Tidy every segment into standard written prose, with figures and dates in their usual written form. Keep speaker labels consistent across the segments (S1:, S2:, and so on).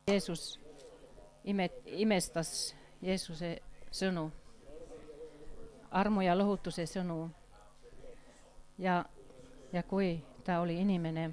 S1: Jeesus imestas Jeesuse sõnu, armu ja lohutuse sõnu. Ja kui ta oli inimene,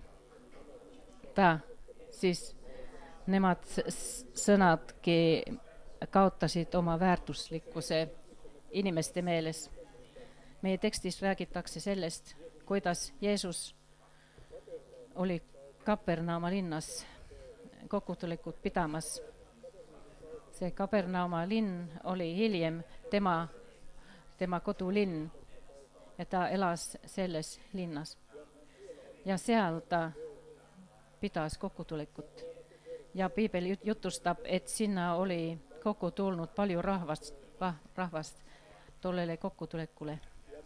S1: siis nemad sõnadki kaotasid oma väärtuslikkuse inimeste meeles. Meie tekstis räägitakse sellest, kuidas Jeesus oli Kapernauma linnas kokkutulekut pidamas. See Kapernauma linn oli hiljem tema kodulinn ja ta elas selles linnas. Ja seal ta pidas kokkutulekut. Ja Piibel jutustab, et sinna oli kokku tulnud palju rahvast tollele kokkutulekule.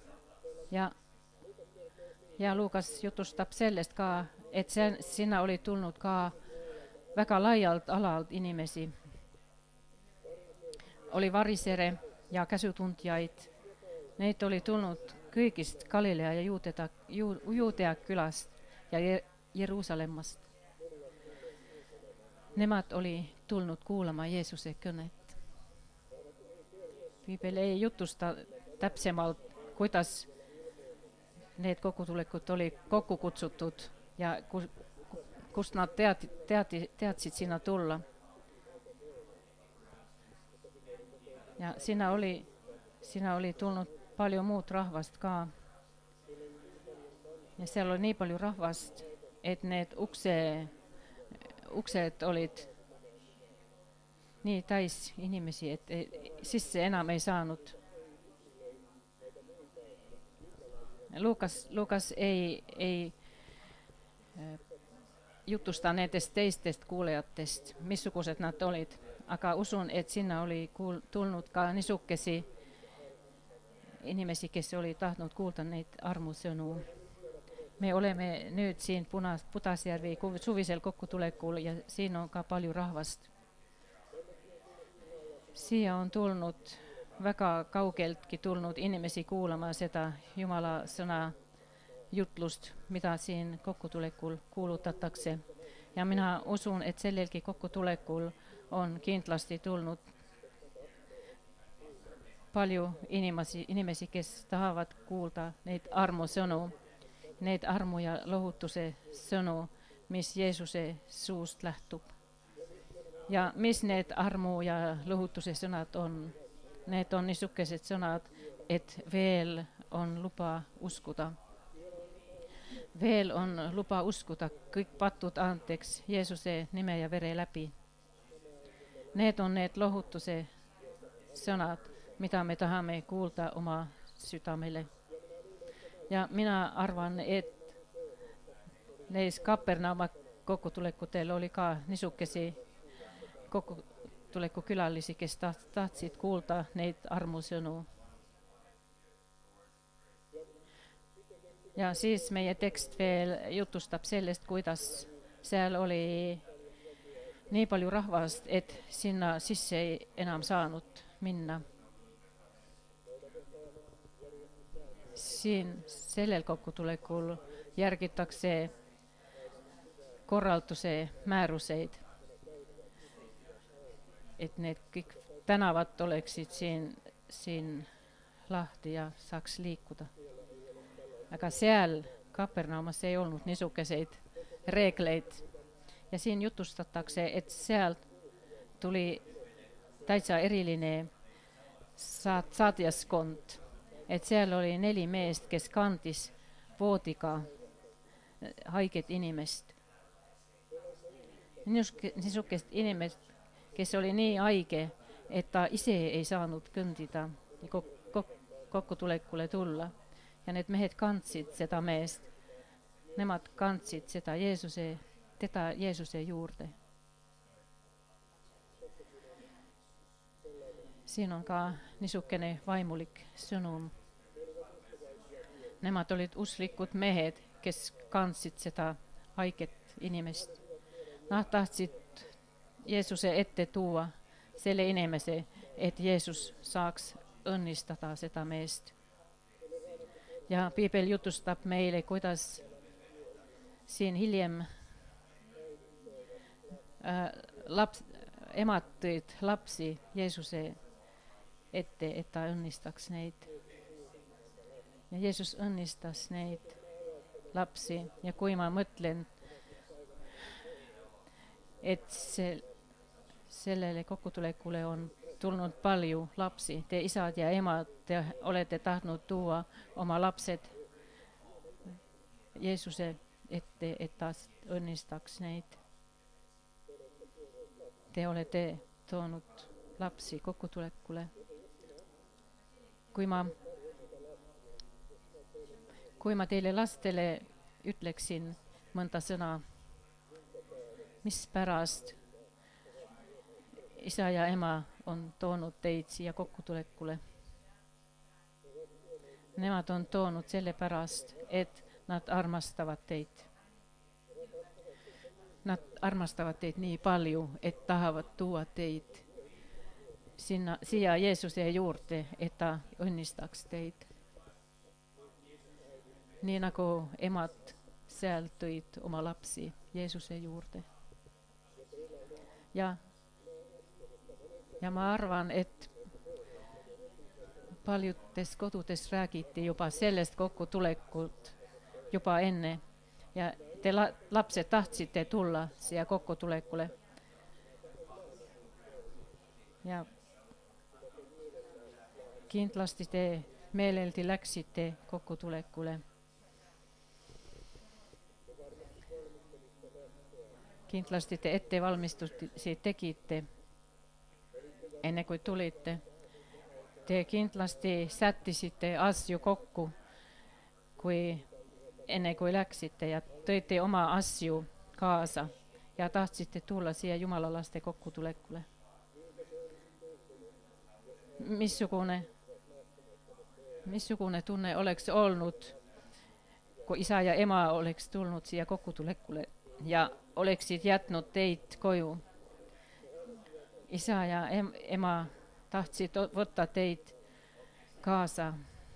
S1: Ja Luukas jutustab sellest ka, et sinna oli tulnud ka väga laialt alalt inimesi. Oli varisere ja käsutundjaid. Neid oli tulnud kõigist Galilea ja Juudea külast ja Jeruusalemmast. Nemad oli tulnud kuulama Jeesuse kõnet. Piibel ei jutusta täpsemalt, kuidas need kokkutulekud oli kokku kutsutud ja kust nad teadsid sinna tulla. Ja sinna oli tulnud palju muud rahvast ka. Ja seal oli nii palju rahvast, et need uksed olid nii täis inimesi, et sisse enam ei saanud. Luukas ei jutusta nendest teistest kuulejatest, missugused nad olid, aga usun, et sinna oli tulnud ka niisukesi inimesi, kes oli tahtnud kuulda neid armusõnu. Me oleme nüüd siin Pudasjärvi suvisel kokkutulekul ja siin on ka palju rahvast. Siia on tulnud väga kaugeltki tulnud inimesi kuulama seda Jumala sõna jutlust, mida siin kokkutulekul kuulutatakse. Ja mina usun, et sellelgi kokkutulekul on kindlasti tulnud palju inimesi, kes tahavad kuulda neid armusõnu, need armu ja lohutuse sõnu, mis Jeesuse suust lähtub. Ja mis need armu ja lohutuse sõnad on? Need on niisugused sõnad, et veel on luba uskuda. Veel on luba uskuda kõik patud andeks Jeesuse nime ja vere läbi. Need on need lohutuse sõnad, mida me tahame kuulda oma südamele. Ja mina arvan, et neis Kapernauma kokkutulekutel oli ka niisugesi kokkutuleku külalisi, kes tahtsid kuulda neid armusõnu. Ja siis meie tekst veel jutustab sellest, kuidas seal oli nii palju rahvast, et sinna sisse ei enam saanud minna. Siin sellel kokkutulekul järgitakse korralduse määruseid, et need kõik tänavad oleksid siin lahti ja saaks liikuda. Aga seal Kapernaumas ei olnud niisuguseid reegleid. Ja siin jutustatakse, et sealt tuli täitsa eriline saatjaskond. Et seal oli 4 meest, kes kandis voodiga haiget inimest. Niisugust inimest, kes oli nii haige, et ta ise ei saanud kõndida ja kokkutulekule tulla. Ja need mehed kandsid seda meest. Nemad kandsid teda Jeesuse juurde. Siin on ka niisugune vaimulik sõnum. Nemad olid usklikud mehed, kes kandsid seda haiget inimest. Nad tahtsid Jeesuse ette tuua selle inimese, et Jeesus saaks õnnistada seda meest. Ja Piibel jutustab meile, kuidas siin hiljem emad tõid lapsi Jeesuse ette, et ta õnnistaks neid. Ja Jeesus õnnistas neid lapsi ja kui ma mõtlen, et sellele kokkutulekule on tulnud palju lapsi, te isad ja emad, te olete tahtnud tuua oma lapsed Jeesuse ette, et ta õnnistaks neid. Te olete toonud lapsi kokkutulekule. Kui ma teile lastele ütleksin mõnda sõna, mis pärast isa ja ema on toonud teid siia kokkutulekule. Nemad on toonud selle pärast, et nad armastavad teid. Nad armastavad teid nii palju, et tahavad tuua teid siia Jeesuse juurde, et ta õnnistaks teid. Nii nagu emad seal tõid oma lapsi Jeesuse juurde. Ja ma arvan, et paljudes kodudes räägiti juba sellest kokkutulekut juba enne ja te lapsed tahtsite tulla siia kokkutulekule. Ja kindlasti te meeleldi läksite kokkutulekule. Kindlasti te ettevalmistusi tegite enne kui tulite. Te kindlasti sättisite asju kokku, enne kui läksite ja tõite oma asju kaasa ja tahtsite tulla siia Jumala laste kokkutulekule. Missugune tunne oleks olnud, kui isa ja ema oleks tulnud siia kokkutulekule ja oleksid jätnud teid koju. Isa ja ema tahtsid võtta teid kaasa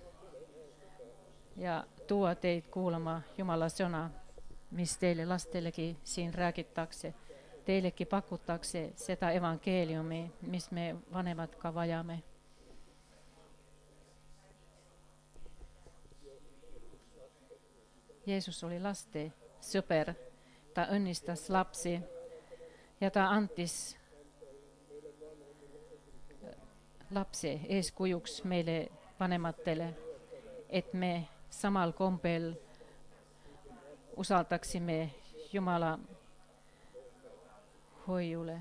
S1: ja tuua teid kuulama Jumala sõna, mis teile lastelegi siin räägitakse. Teilegi pakutakse seda evangeeliumi, mis me vanemad ka vajame. Jeesus oli laste sõber, ta õnnistas lapsi ja ta andis lapse eeskujuks meile vanematele, et me samal kombel usaldaksime Jumala hoiule.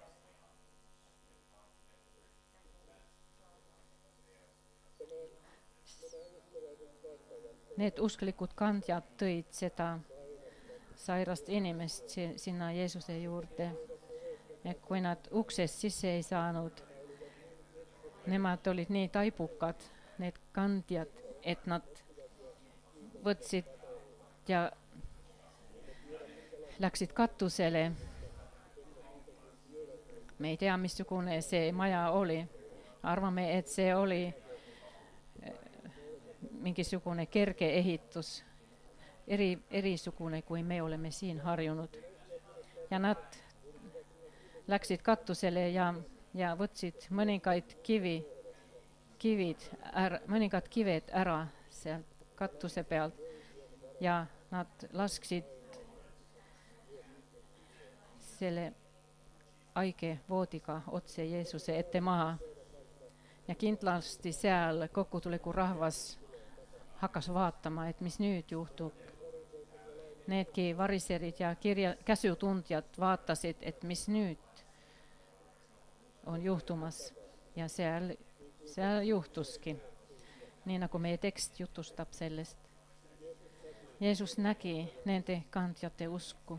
S1: Need usklikud kandjad tõid seda sairast inimest sinna Jeesuse juurde. Ja kui nad uksest sisse ei saanud, nemad olid nii taibukad, need kandjad, et nad võtsid ja läksid katusele. Me ei tea, missugune see maja oli. Arvame, et see oli mingisugune kerge ehitus, erisugune, kui me oleme siin harjunud. Ja nad läksid katusele ja võtsid mõningad kived ära sealt katuse pealt ja nad lasksid selle haige voodiga otse Jeesuse ette maha. Ja kindlasti seal kokkutuleku rahvas hakkas vaatama, et mis nüüd juhtub. Needki variserid ja käsutundjad vaatasid, et mis nüüd on juhtumas. Ja seal juhtuski, nii nagu meie tekst jutustab sellest. Jeesus nägi nende kandjate usku.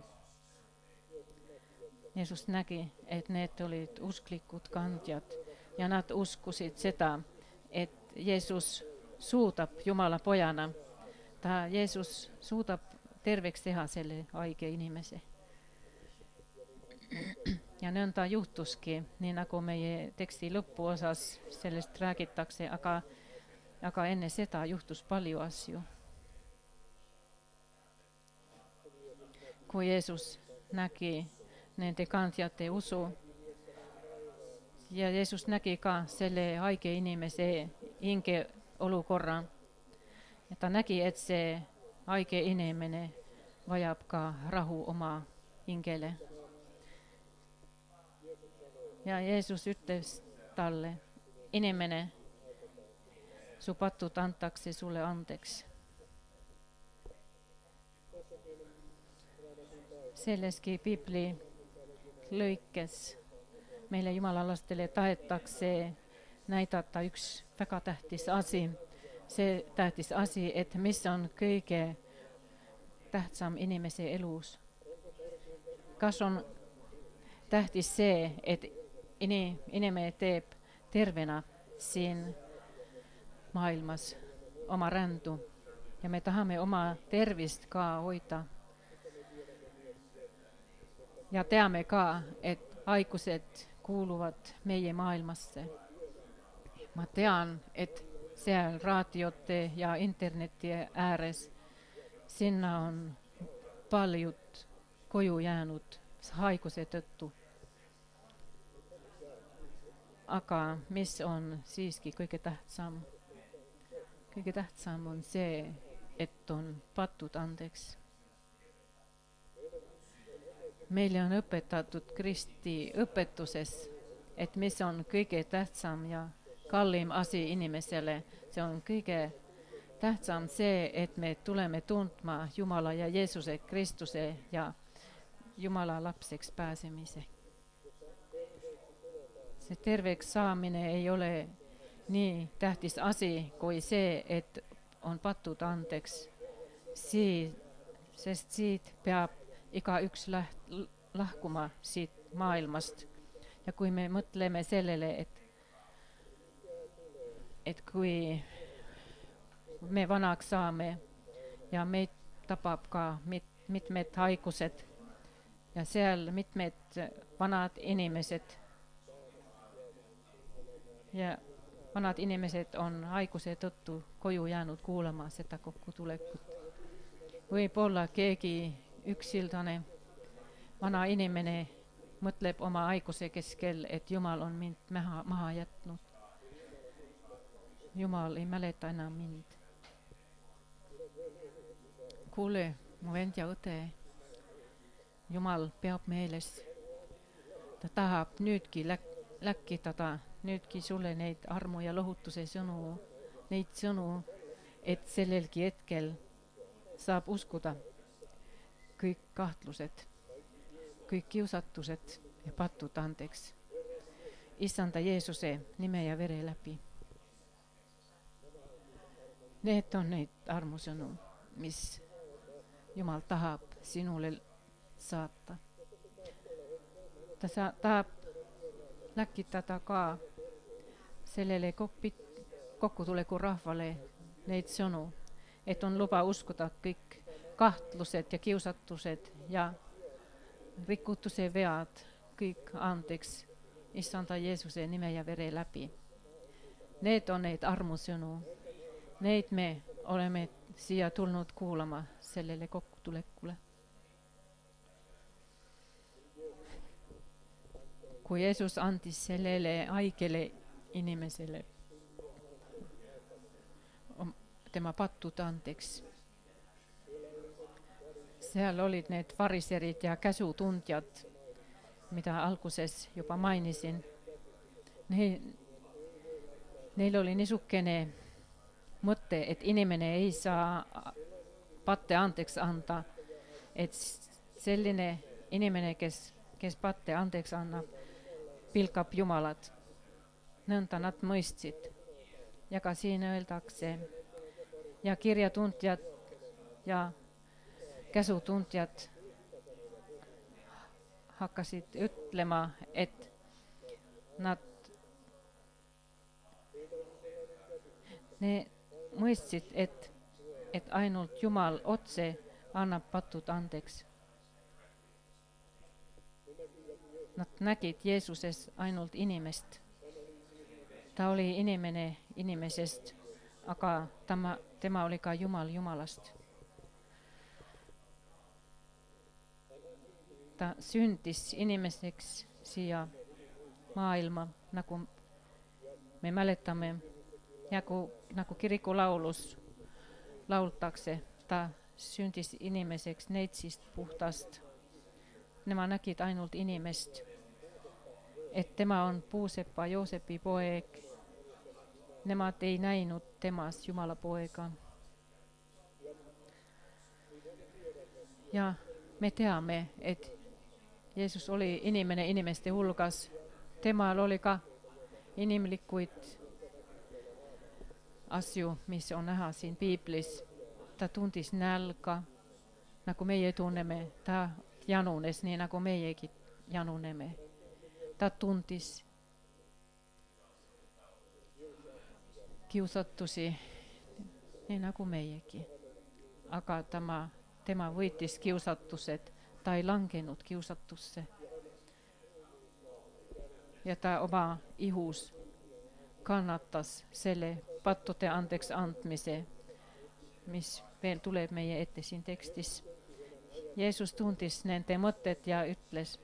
S1: Jeesus nägi, et need olid usklikud kandjad ja nad uskusid seda, et Jeesus suudab Jumala pojana. Jeesus suudab terveks teha selle haige inimese. Ja nõnda juhtuski, nii nagu meie teksti lõpuosas sellest räägitakse, aga enne seda juhtus palju asju. Kui Jeesus nägi nende kandjate usu. Ja Jeesus nägi ka selle haige inimese hinge olukorra. Ja ta nägi, et see haige inimene vajab ka rahu oma hingele. Ja Jeesus ütles talle, inimene, su patud antakse sulle andeks. Selleski Piibli lõikes meile jumalalastele tahetakse näidata üks väga tähtis asi. See tähtis asi, et mis on kõige tähtsam inimese elus. Kas on tähtis see, et inimene teeb tervena siin maailmas oma rändu ja me tahame oma tervist ka hoida. Ja teame ka, et haigused kuuluvad meie maailmasse. Ma tean, et seal raadiote ja interneti ääres sinna on paljud koju jäänud haiguse tõttu. Aga mis on siiski kõige tähtsam? Kõige tähtsam on see, et on patud andeks. Meile on õpetatud Kristi õpetuses, et mis on kõige tähtsam ja kallim asi inimesele. See on kõige tähtsam see, et me tuleme tundma Jumala ja Jeesuse Kristuse ja Jumala lapseks pääsemise. See terveks saamine ei ole nii tähtis asi kui see, et on patud andeks. Sest siit peab igaüks lahkuma siit maailmast. Ja kui me mõtleme sellele, et kui me vanaks saame ja meid tapab ka mitmed haigused ja seal mitmed vanad inimesed ja vanad inimesed on haiguse tõttu koju jäänud kuulama seda kokkutulekut. Võib-olla keegi üksildane vana inimene mõtleb oma haiguse keskel, et Jumal on mind maha jätnud. Jumal ei mäleta enam mind. Kuule, mu vend ja õde, Jumal peab meeles. Ta tahab nüüdki läkitada nüüdki sulle neid armu ja lohutuse sõnu, neid sõnu, et sellelgi hetkel saab uskuda kõik kahtlused, kõik kiusatused ja patud andeks. Issanda Jeesuse nime ja vere läbi. Need on neid armusõnu, mis Jumal tahab sinule saata. Ta tahab läkitada ka sellele kokkutuleku rahvale neid sõnu, et on luba uskuda kõik kahtlused ja kiusatused ja rikutuse vead, kõik andeks Issanda Jeesuse nime ja vere läbi. Need on neid armusõnu. Neid me oleme siia tulnud kuulama sellele kokkutulekule. Kui Jeesus andis sellele haigele inimesele tema patud andeks. Seal olid need fariserid ja käsutundjad, mida alguses juba mainisin. Neil oli niisugune mõte, et inimene ei saa patte andeks anda, et selline inimene, kes patte andeks annab, pilkab Jumalat. Nõnda nad mõistsid. Ja ka siin öeldakse, ja kirjatundjad ja käsutundjad hakkasid ütlema, et nad mõistsid, et ainult Jumal otse annab patud andeks. Nad nägid Jeesuses ainult inimest. Ta oli inimene inimesest, aga tema oli ka Jumal Jumalast. ta syntisi inimeseksi siia maailma, nagu me mäletämme, nagu kirikulaulus laultakse, ta syntisi inimeseksi neitsist puhtast. Nämä näkid ainult inimest, et tema on puusepa Joosepi poeg. Nemad ei näinud temas Jumala poega. Ja me teame, et Jeesus oli inimene inimeste hulgas. Temal oli ka inimlikuid asju, mis on näha siin Piiblis. Ta tundis nälga, nagu meie tunneme. Ta janunes nii, nagu meiegi januneme. Ta tundis kiusatusi, nii nagu meiegi. Aga tema võitis kiusatused, ta ei langenud kiusatusse. Ja ta oma ihus kannatas selle pattude andeks andmise, mis veel tuleb meie ette siin tekstis. Jeesus tundis nende mõtted ja ütles,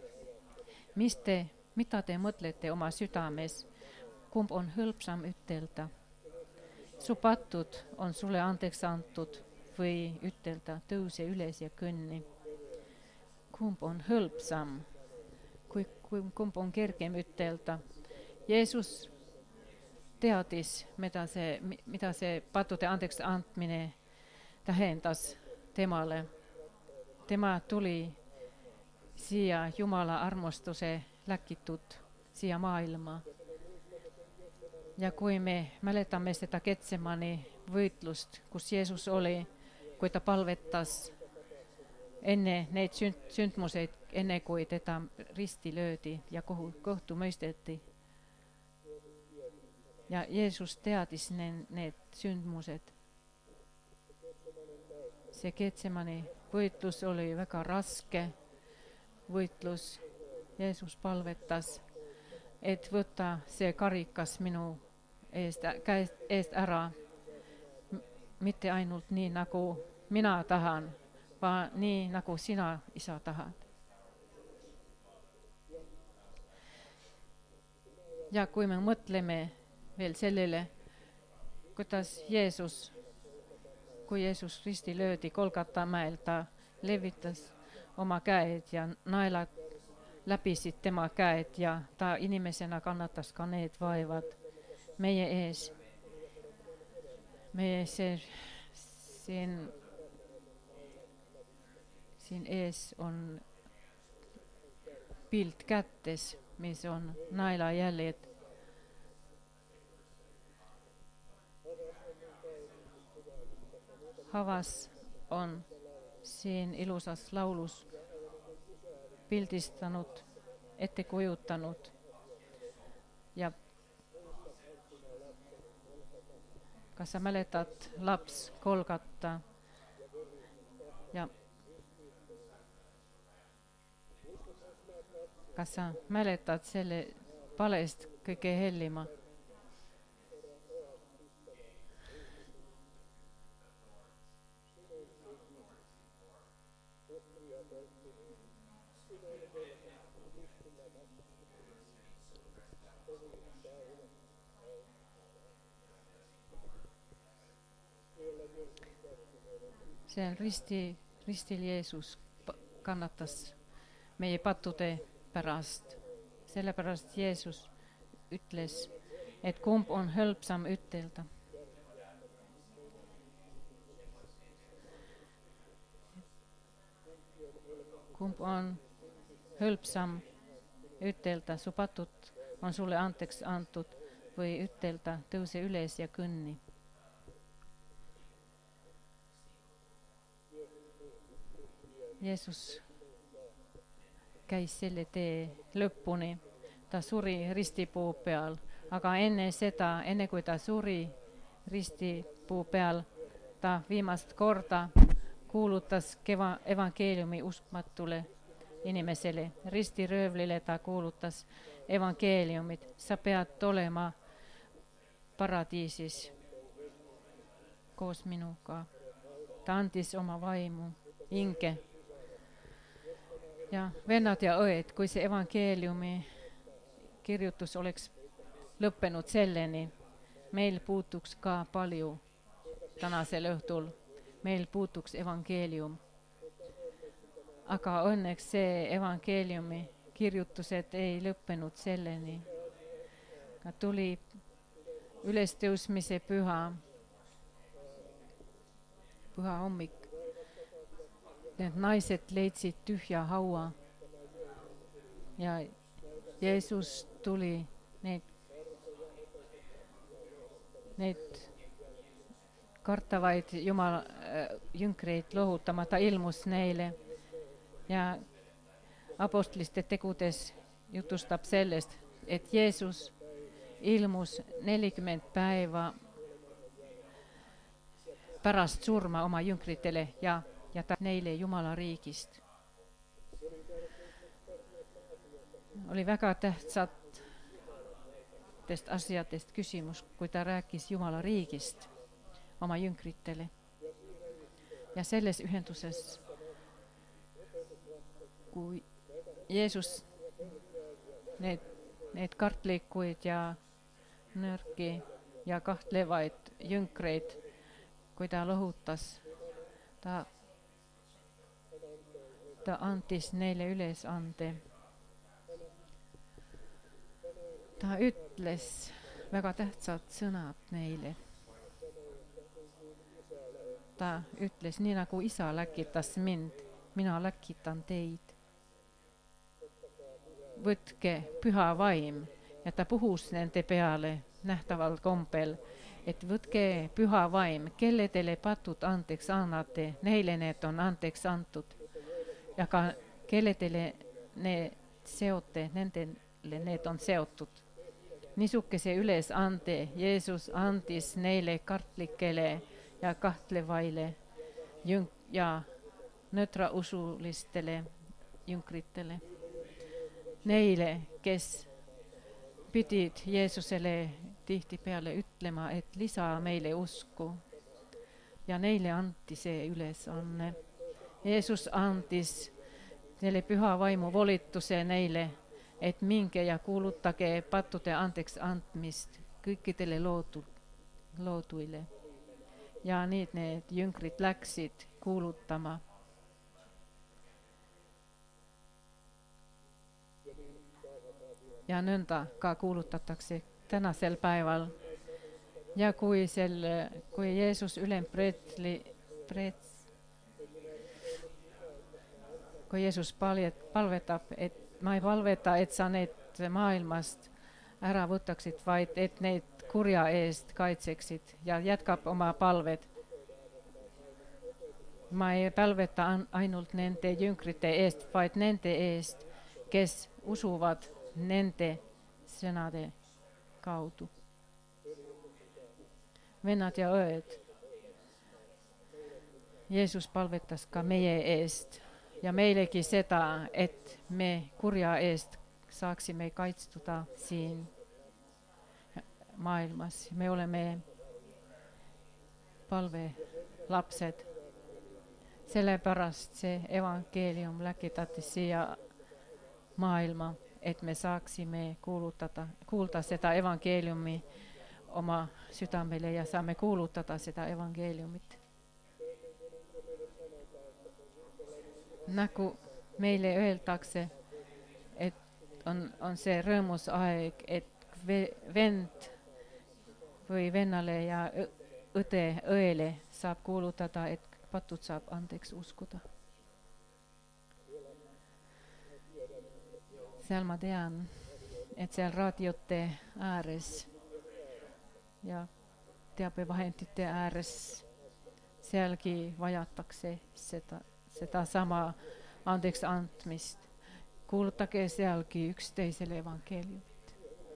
S1: mida te mõtlete oma südames, kumb on hõlpsam ütelda? Su patud on sulle andeks antud või ütelda tõuse üles ja kõnni. Kumb on hõlpsam, kumb on kergem ütelda? Jeesus teadis, mida see pattude andeks andmine tähendas temale. Tema tuli siia Jumala armastuse läkitud siia maailma. Ja kui me mäletame seda Getsemani võitlust, kus Jeesus oli, kui ta palvetas enne neid sündmuseid, enne kui teda risti löödi ja kohtu mõisteti. Ja Jeesus teadis need sündmused. See Getsemani võitlus oli väga raske võitlus. Jeesus palvetas, et võtta see karikas minu eest ära. Mitte ainult nii, nagu mina tahan, vaan nii, nagu sina, Isa, tahad. Ja kui me mõtleme veel sellele, kui Jeesus risti löödi Golgata mäel, ta levitas oma käed ja naelad läbisid tema käed ja ta inimesena kannatas ka need vaevad meie ees. Meie siin ees on pilt kätes, mis on naelajäljed. Havas on siin ilusas laulus pildistanud, ette kujutanud ja kas sa mäletad laps Golgata ja kas sa mäletad selle palest kõige hellima? See ristil Jeesus kannatas meie pattude pärast. Sellepärast Jeesus ütles, et kumb on hõlpsam ütelda. Kumb on hõlpsam ütelda, su patud on sulle andeks antud või ütelda tõuse üles ja kõnni. Jeesus käis selle tee lõpuni. Ta suri ristipuu peal, aga enne kui ta suri ristipuu peal, ta viimast korda kuulutas evangeeliumi uskmatule inimesele. Ristiröövlile ta kuulutas evangeeliumit. Sa pead olema paradiisis koos minuga. Ta andis oma vaimu, hinge. Ja vennad ja õed, kui see evankeliumi kirjutus oleks lõppenud selleni, meil puutuks ka palju tänasel õhtul, meil puutuks evangeelium. Aga õnneks see evangeeliumi kirjutused ei lõppenud selleni. Tuli ülestõusmise püha hommik. Need naised leidsid tühja haua ja Jeesus tuli neid kartavaid Jumala jünkreid lohutama, ta ilmus neile ja apostlite tegudes jutustab sellest, et Jeesus ilmus 40 päeva pärast surma oma jünkritele ja ta neile Jumala riigist. Oli väga tähtsatest asjadest küsimus, kui ta rääkis Jumala riigist oma jünkritele. Ja selles ühenduses, kui Jeesus need kartlikuid ja nõrki ja kahtlevaid jünkreid, kui ta lohutas, ta andis neile ülesande. Ta ütles väga tähtsad sõnad neile. Ta ütles, nii nagu isa läkitas mind, mina läkitan teid. Võtke püha vaim, ja ta puhus nende peale nähtaval kombel, et võtke püha vaim, kelledele patud andeks annate, neile need on andeks antud. Ja ka kelledele need seote, nendele need on seotud. Niisuguse ülesande Jeesus andis neile kartlikele ja kahtlevaile ja nõtrausulistele jünkritele. Neile, kes pidid Jeesusele tihtipeale ütlema, et lisa meile usku. Ja neile anti see ülesanne. Jeesus andis neile püha vaimu volituse neile, et minge ja kuulutage pattude andeks andmist kõikidele looduile. Ja need jünkrid läksid kuulutama. Ja nõnda ka kuulutatakse tänasel päeval. Ja kui Jeesus kui Jeesus palvetab, et ma ei palveta, et sa need maailmast ära võtaksid, vaid et neid kurja eest kaitseksid ja jätkab oma palved. Ma ei palveta ainult nende jünkrite eest, vaid nende eest, kes usuvad nende sõnade kaudu. Vennad ja õed, Jeesus palvetas ka meie eest ja meilegi seda, et me kurja eest saaksime kaitstuda siin maailmas. Me oleme palvelapsed. Sellepärast see evangeelium läkitati siia maailma, et me saaksime kuulda seda evangeeliumi oma südamele ja saame kuulutada seda evangeeliumit. Nagu meile öeldakse, et on see rõõmus aeg, et vend või vennale ja õele saab kuulutada, et patud saab andeks uskuda. Seal ma tean, et seal raadiote ääres ja teabevahendite ääres sealgi vajatakse seda sama andeks andmist. Kuulutage sealgi üksteisele evangeeliumit.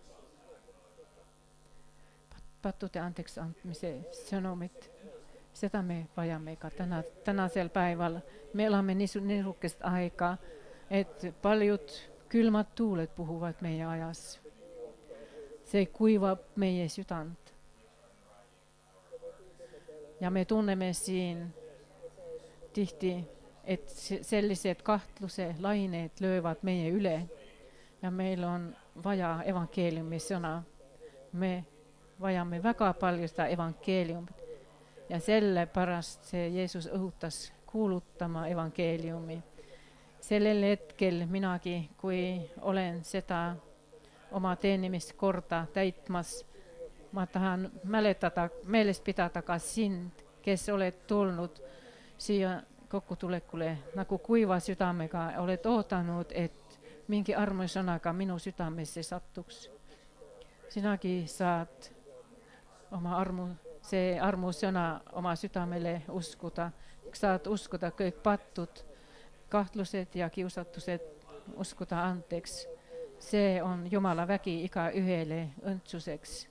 S1: Pattude andeks andmise sõnumit. Seda me vajame ka tänasel päeval. Me elame niisugust aega, et paljud külmad tuuled puhuvad meie ajas. See kuivab meie südant. Ja me tunneme siin tihti, että selliset kahtluse laineet löövät meidän yle ja meillä on vajaa evankeliumisana. Me vajamme väga paljon sitä evankeliumit ja selle pärast se Jeesus õhutas kuuluttamaan evankeliumi. Sellel hetkel minagi, kui olen seda oma teenimist korda täitmas, ma tahan meeles pidada ka sind, kes oled tulnud siia kokkutulekule nagu kuiva südamega, oled ootanud, et mingi armusõnaga minu südamesse sattuks. Sinagi saad oma armusõna oma südamele uskuda. Saad uskuda kõik pattud, kahtlused ja kiusatused, uskuda andeks. See on Jumala vägi iga ühele õndsuseks.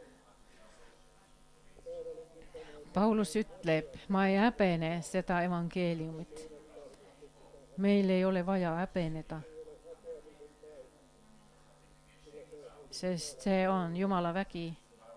S1: Paulus ütleb, ma ei häbene seda evangeeliumit. Meil ei ole vaja häbeneda. Sest see on Jumala vägi.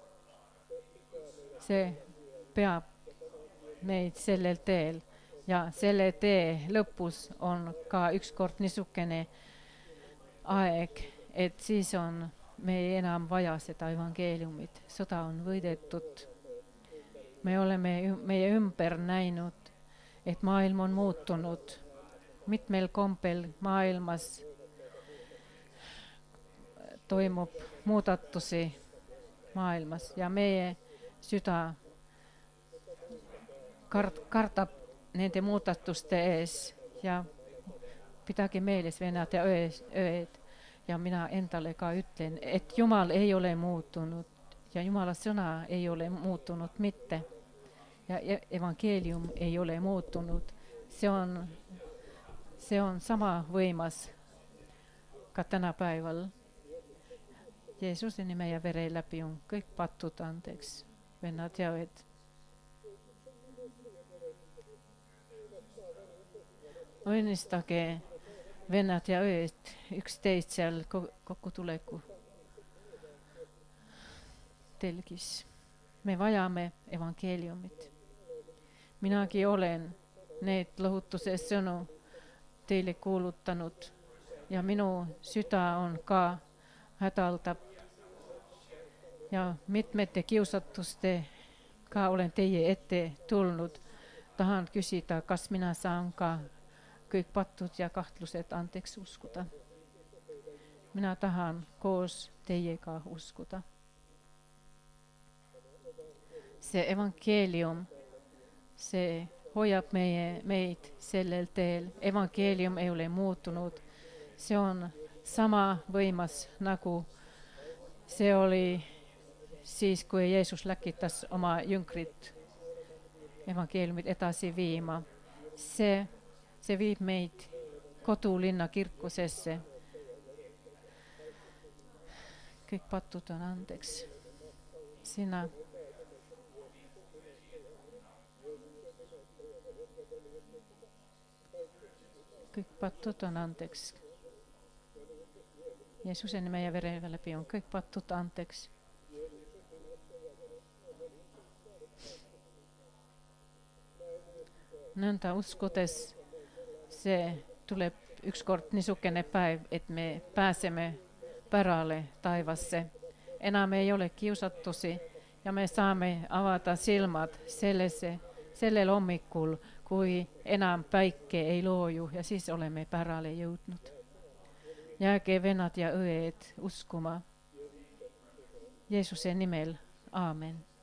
S1: See peab meid sellel teel. Ja selle tee lõpus on ka ükskord niisugune aeg, et siis on me ei enam vaja seda evangeeliumit. Sõda on võidetud. Me oleme meie ümber näinud, et maailm on muutunud. Mitmel kombel maailmas toimub muudatusi maailmas ja meie süda kardab nende muudatuste ees ja pidage meeles, vennad ja ööd. Ja mina endale ka ütlen, et Jumal ei ole muutunud ja Jumala sõna ei ole muutunud mitte. Ja evangeelium ei ole muutunud. See on sama võimas ka tänapäeval. Jeesuse nime ja vere läbi on kõik patud andeks, vennad ja ööd. Õnnistage vennad ja ööd üksteist seal kokkutuleku telgis. Me vajame evangeeliumit. Minagi olen need lohutuse sõnu teile kuulutanud ja minu süda on ka hädaldab ja mitmete kiusatuste ka olen teie ette tulnud. Tahan küsida, kas mina saan ka kõik patud ja kahtlused andeks uskuda. Mina tahan koos teiega uskuda. See evangeelium, see hoiab meid sellel teel. Evangeelium ei ole muutunud. See on sama võimas nagu see oli siis, kui Jeesus läkitas oma jüngrit evangeeliumit edasi viima. See viib meid kodulinna kirkusesse. Kõik patud on andeks. Sina kõik patud on andeks. Jeesuse nime ja vere läbi on kõik patud andeks. Nõnda uskudes see tuleb ükskord niisugune päev, et me pääseme pärale taivasse. Enam ei ole kiusatusi ja me saame avada silmad sellel hommikul, kui enam päike ei looju ja siis oleme pärale jõudnud. Jääge vennad ja õed uskuma. Jeesuse nimel, aamen.